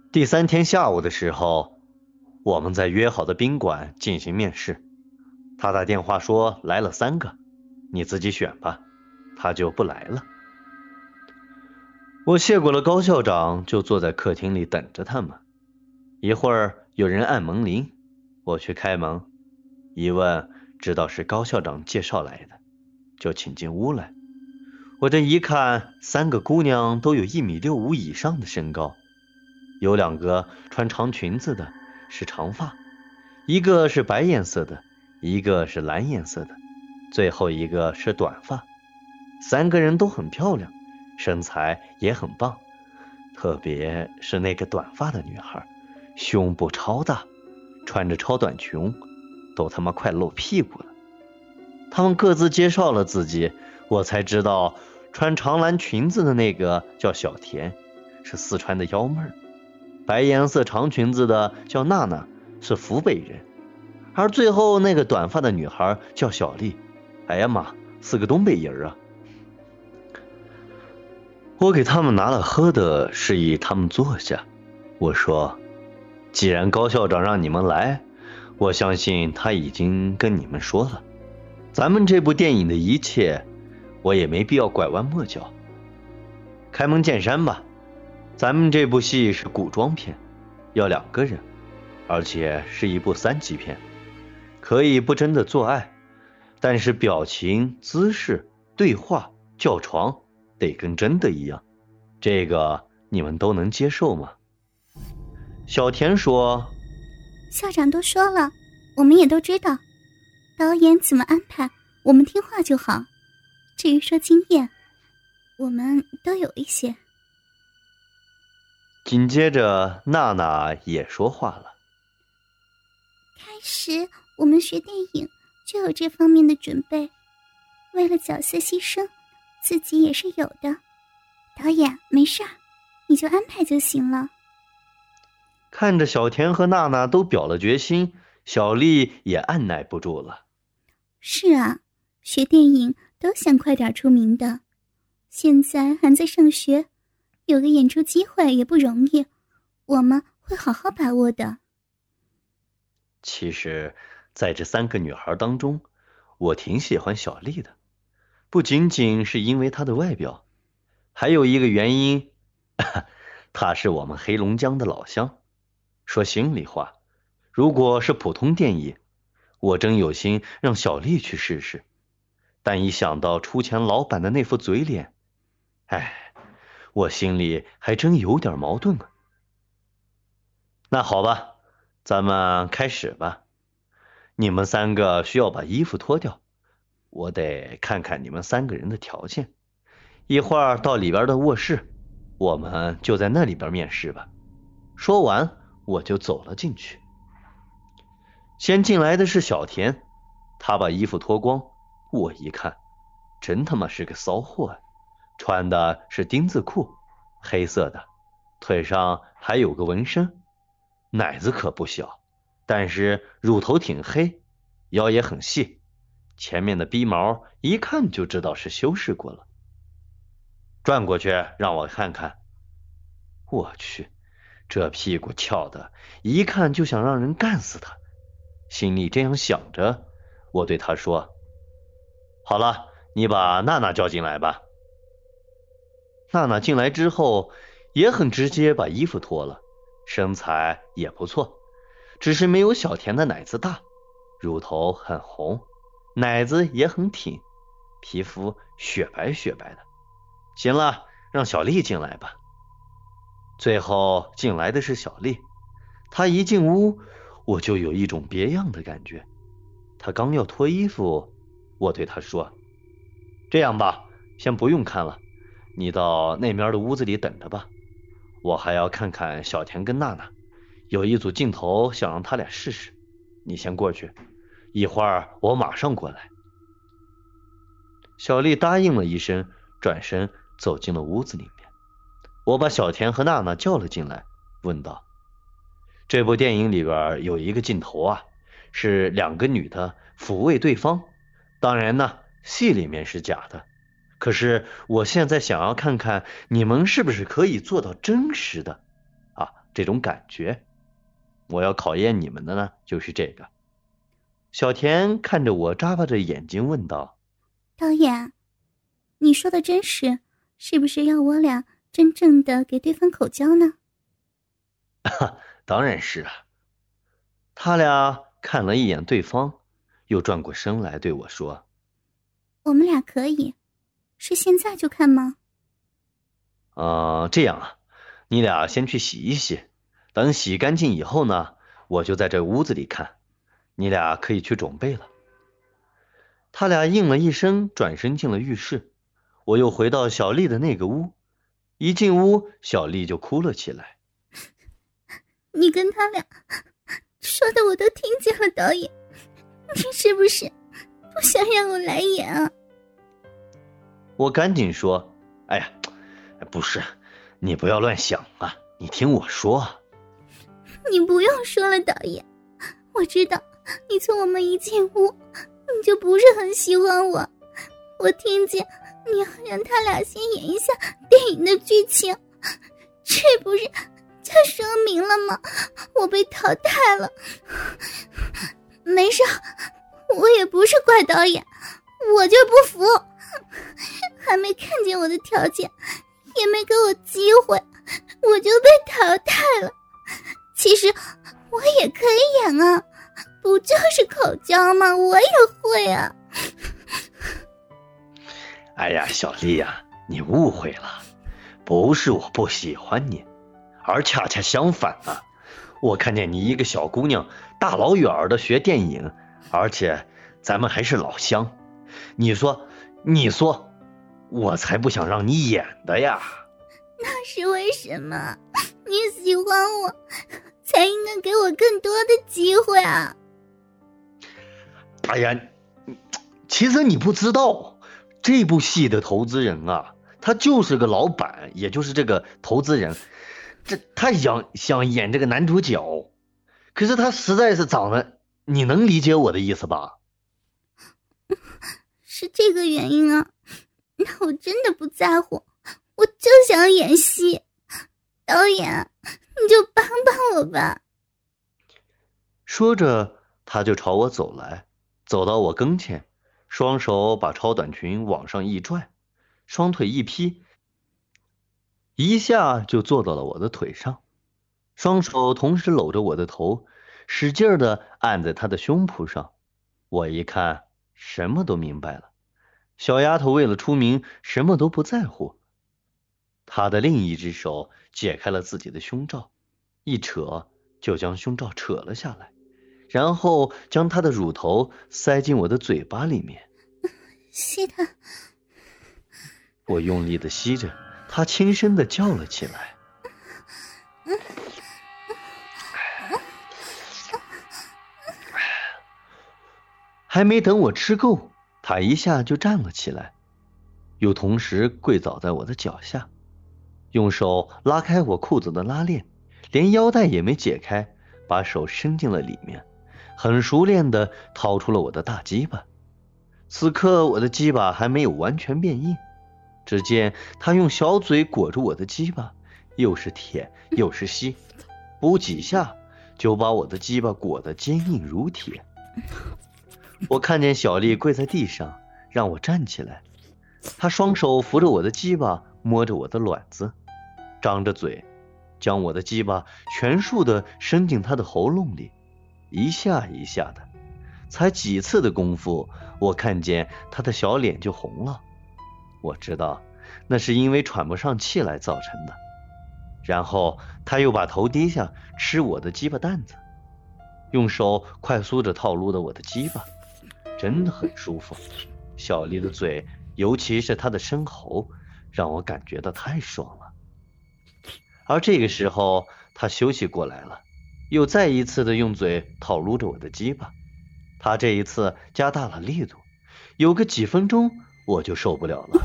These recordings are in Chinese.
第三天下午的时候，我们在约好的宾馆进行面试。他打电话说来了3个，你自己选吧，他就不来了。我谢过了高校长，就坐在客厅里等着他们。一会儿有人按门铃，我去开门，一问知道是高校长介绍来的，就请进屋来。我这一看，3个姑娘都有1.65米以上的身高，有2个穿长裙子的，是长发，一个是白颜色的，一个是蓝颜色的，最后一个是短发。3个人都很漂亮，身材也很棒，特别是那个短发的女孩，胸部超大，穿着超短裙，都他妈快露屁股了。他们各自介绍了自己，我才知道穿长蓝裙子的那个叫小田，是四川的幺妹儿；白颜色长裙子的叫娜娜，是湖北人；而最后那个短发的女孩叫小丽，哎呀妈，是个东北人啊！我给他们拿了喝的，示意他们坐下。我说，既然高校长让你们来，我相信他已经跟你们说了，咱们这部电影的一切，我也没必要拐弯抹角。开门见山吧，咱们这部戏是古装片，要2个人，而且是一部3级片，可以不真的做爱，但是表情、姿势、对话、叫床得跟真的一样，这个你们都能接受吗？小田说， 校长都说了，我们也都知道，导演怎么安排，我们听话就好。至于说经验，我们都有一些。 紧接着娜娜也说话了。 开始我们学电影就有这方面的准备，为了角色牺牲，自己也是有的。导演没事儿，你就安排就行了。 看着小田和娜娜都表了决心，小丽也按耐不住了。 是啊，学电影都想快点出名的，现在还在上学，有个演出机会也不容易，我们会好好把握的。 其实在这3个女孩当中，我挺喜欢小丽的，不仅仅是因为她的外表，还有一个原因，她是我们黑龙江的老乡。说心里话，如果是普通电影，我真有心让小丽去试试，但一想到出钱老板的那副嘴脸，哎，我心里还真有点矛盾啊。那好吧，咱们开始吧。你们3个需要把衣服脱掉，我得看看你们3个人的条件。一会儿到里边的卧室，我们就在那里边面试吧。说完，我就走了进去。先进来的是小田，他把衣服脱光，我一看，真他妈是个骚货啊！穿的是丁字裤，黑色的，腿上还有个纹身，奶子可不小，但是乳头挺黑，腰也很细，前面的逼毛一看就知道是修饰过了。转过去让我看看，我去，这屁股翘的，一看就想让人干死他。心里这样想着，我对他说：“好了，你把娜娜叫进来吧。”娜娜进来之后，也很直接把衣服脱了，身材也不错，只是没有小田的奶子大，乳头很红，奶子也很挺，皮肤雪白雪白的。行了，让小丽进来吧。最后进来的是小丽，她一进屋，我就有一种别样的感觉。她刚要脱衣服，我对她说：“这样吧，先不用看了，你到那边的屋子里等着吧。我还要看看小田跟娜娜，有一组镜头想让他俩试试。你先过去，一会儿我马上过来。”小丽答应了一声，转身走进了屋子里面。我把小田和娜娜叫了进来，问道：“这部电影里边有一个镜头啊，是2个女的抚慰对方，当然呢，戏里面是假的。可是我现在想要看看你们是不是可以做到真实的啊， 这种感觉。我要考验你们的呢，就是这个。小田看着我，眨巴着眼睛问道： 导演，你说的真实，是不是要我俩真正的给对方口交呢？ 当然是啊。他俩看了一眼对方，又转过身来对我说： 我们俩可以，是现在就看吗？ 这样啊，你俩先去洗一洗，等洗干净以后呢，我就在这屋子里看，你俩可以去准备了。他俩应了一声，转身进了浴室。我又回到小丽的那个屋，一进屋，小丽就哭了起来。 你跟他俩说的我都听见了，导演，你是不是不想让我来演啊？ 我赶紧说：哎呀，不是，你不要乱想啊，你听我说。 你不用说了，导演，我知道你从我们一进屋你就不是很喜欢我，我听见你要让他俩先演一下电影的剧情，这不是就说明了吗？我被淘汰了。没事，我也不是怪导演，我就不服，还没看见我的条件，也没给我机会，我就被淘汰了。其实我也可以演啊，不就是口交吗？我也会啊。 哎呀，小丽呀，你误会了，不是我不喜欢你，而恰恰相反啊！我看见你一个小姑娘，大老远的学电影，而且咱们还是老乡，你说，我才不想让你演的呀！ 那是为什么？你喜欢我，才应该给我更多的机会啊！ 哎呀，其实你不知道，这部戏的投资人啊，他就是个老板，也就是这个投资人，他想演这个男主角，可是他实在是长得，你能理解我的意思吧？ 是这个原因啊？那我真的不在乎，我就想演戏。导演，你就帮帮我吧。 说着，他就朝我走来，走到我跟前，双手把超短裙往上一拽，双腿一劈，一下就坐到了我的腿上，双手同时搂着我的头，使劲的按在他的胸脯上。我一看，什么都明白了，小丫头为了出名，什么都不在乎。她的另一只手解开了自己的胸罩，一扯就将胸罩扯了下来，然后将她的乳头塞进我的嘴巴里面。 吸的。 我用力的吸着，她轻声的叫了起来。还没等我吃够，她一下就站了起来，又同时跪倒在我的脚下，用手拉开我裤子的拉链，连腰带也没解开，把手伸进了里面，很熟练地掏出了我的大鸡巴。此刻我的鸡巴还没有完全变硬，只见他用小嘴裹住我的鸡巴，又是舔又是吸，不几下就把我的鸡巴裹得坚硬如铁。我看见小丽跪在地上，让我站起来，她双手扶着我的鸡巴，摸着我的卵子，张着嘴，将我的鸡巴全数的伸进她的喉咙里，一下一下的，才几次的功夫，我看见她的小脸就红了。我知道那是因为喘不上气来造成的。然后她又把头低下吃我的鸡巴蛋子，用手快速的套撸着我的鸡巴，真的很舒服。小丽的嘴，尤其是她的深喉，让我感觉到太爽了。而这个时候她休息过来了，又再一次的用嘴套撸着我的鸡巴，她这一次加大了力度，有个几分钟我就受不了了。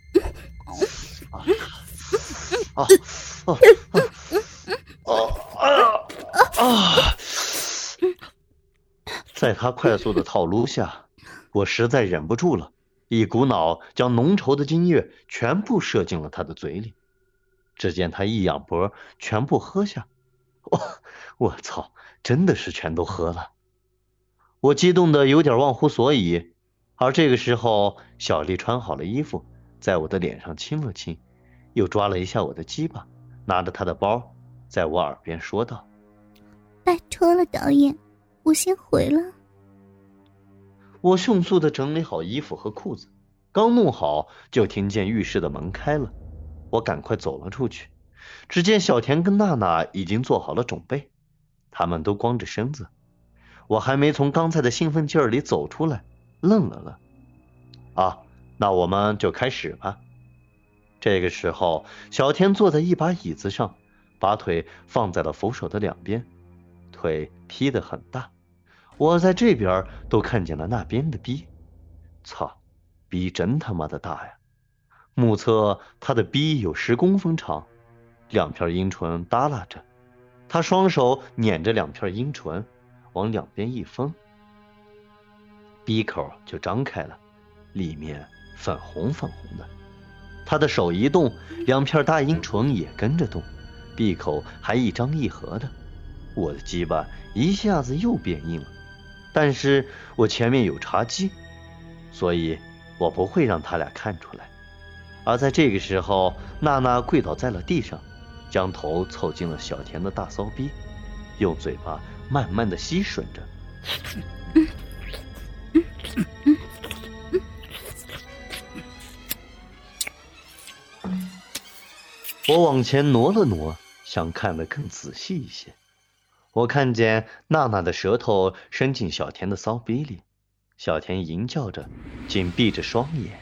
在他快速的套撸下，我实在忍不住了，一股脑将浓稠的精液全部射进了他的嘴里。只见他一仰脖，全部喝下， 我操，真的是全都喝了！我激动的有点忘乎所以。而这个时候，小丽穿好了衣服，在我的脸上亲了亲，又抓了一下我的鸡巴，拿着她的包，在我耳边说道：“ 拜托了，导演，我先回了。” 我迅速的整理好衣服和裤子，刚弄好，就听见浴室的门开了。我赶快走了出去，只见小田跟娜娜已经做好了准备，他们都光着身子。我还没从刚才的兴奋劲儿里走出来，愣了愣。啊，那我们就开始吧。这个时候，小田坐在一把椅子上，把腿放在了扶手的两边，腿劈得很大。我在这边都看见了那边的逼，操，逼真他妈的大呀！目测他的逼有10公分长，两片阴唇耷拉着，他双手捻着两片阴唇，往两边一分，逼口就张开了，里面粉红粉红的。他的手一动，两片大阴唇也跟着动，闭口还一张一合的。我的鸡巴一下子又变硬了，但是我前面有茶几，所以我不会让他俩看出来。而在这个时候，娜娜跪倒在了地上，将头凑近了小田的大骚逼，用嘴巴慢慢的吸吮着。我往前挪了挪，想看得更仔细一些。我看见娜娜的舌头伸进小田的骚逼里，小田吟叫着，紧闭着双眼。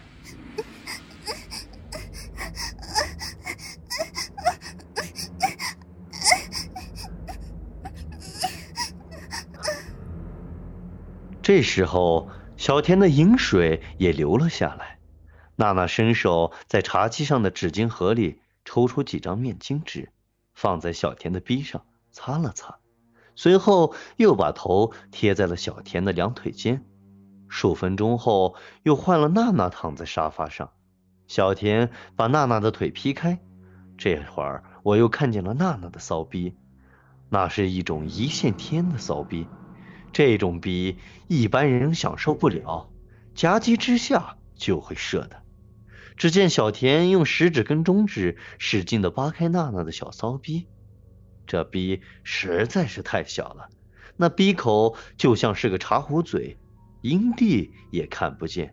这时候，小田的饮水也流了下来。娜娜伸手在茶几上的纸巾盒里抽出几张面巾纸，放在小田的逼上擦了擦，随后又把头贴在了小田的两腿间。数分钟后，又换了娜娜躺在沙发上，小田把娜娜的腿劈开。这会儿我又看见了娜娜的骚逼，那是一种一线天的骚逼，这种逼一般人享受不了，夹击之下就会射的。只见小田用食指跟中指使劲地扒开娜娜的小骚逼，这逼实在是太小了，那逼口就像是个茶壶嘴，阴蒂也看不见。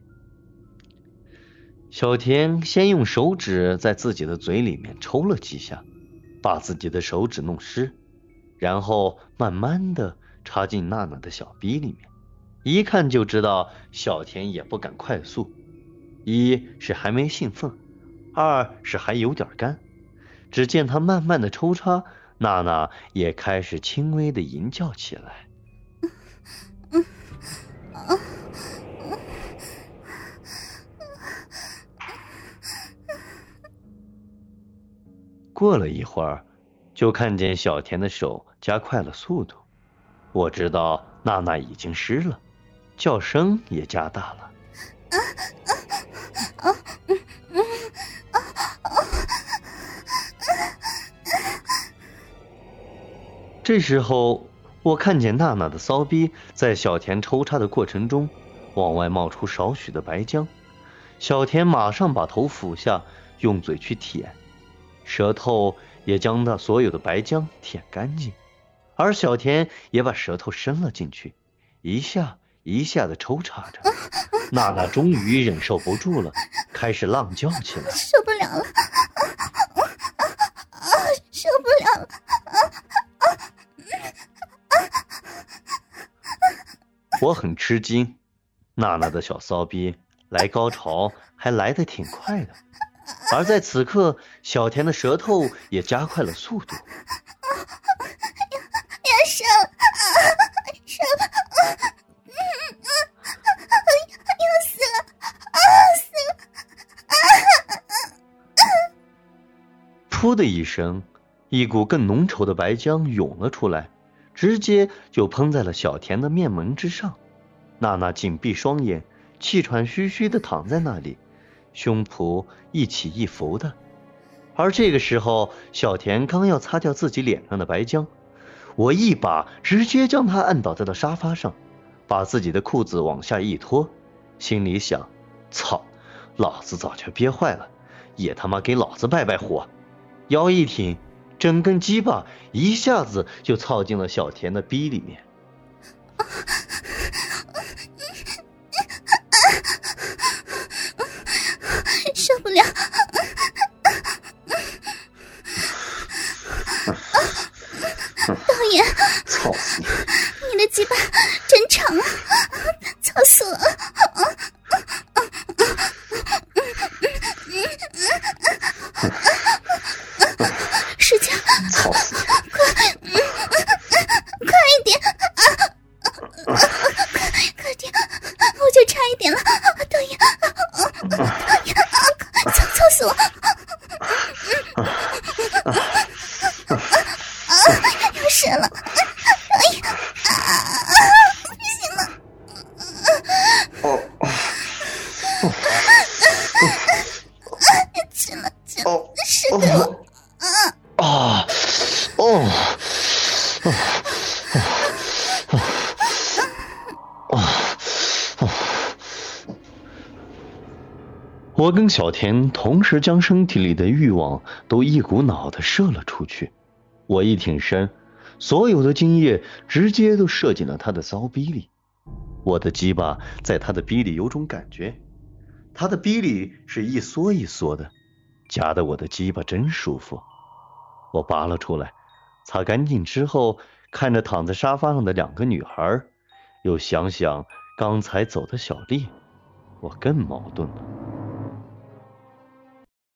小田先用手指在自己的嘴里面抽了几下，把自己的手指弄湿，然后慢慢地插进娜娜的小逼里面。一看就知道小田也不敢快速，一是还没兴奋，二是还有点干。只见他慢慢的抽插，娜娜也开始轻微的吟叫起来。过了一会儿，就看见小田的手加快了速度，我知道娜娜已经湿了，叫声也加大了。这时候，我看见娜娜的骚逼在小田抽插的过程中，往外冒出少许的白浆。小田马上把头俯下，用嘴去舔，舌头也将那所有的白浆舔干净，而小田也把舌头伸了进去，一下一下的抽插着。娜娜终于忍受不住了，开始浪叫起来， 受不了了，受不了了！ 我很吃惊，娜娜的小骚逼来高潮还来得挺快的，而在此刻，小田的舌头也加快了速度。 要射了，射了，要死了，死了！ 噗的一声，一股更浓稠的白浆涌了出来，直接就喷在了小田的面门之上。娜娜紧闭双眼，气喘吁吁地躺在那里，胸脯一起一伏的。而这个时候，小田刚要擦掉自己脸上的白浆， 我一把直接将她按倒在了沙发上，把自己的裤子往下一脱，心里想：操，老子早就憋坏了，也他妈给老子败败火！腰一挺，整根鸡巴一下子就操进了小田的逼里面。 受不了！导演， 操死你！ 你的鸡巴真长啊，操死了！使劲！ 操死你！ 快一点！快点！我就差一点了，导演，导演，操死我！要射了，导演，不行了！进了，射给我！ 我跟小田同时将身体里的欲望都一股脑的射了出去。我一挺身，所有的精液直接都射进了他的骚逼里。我的鸡巴在他的逼里有种感觉，他的逼里是一缩一缩的，夹得我的鸡巴真舒服。我拔了出来，擦干净之后，看着躺在沙发上的两个女孩，又想想刚才走的小丽，我更矛盾了。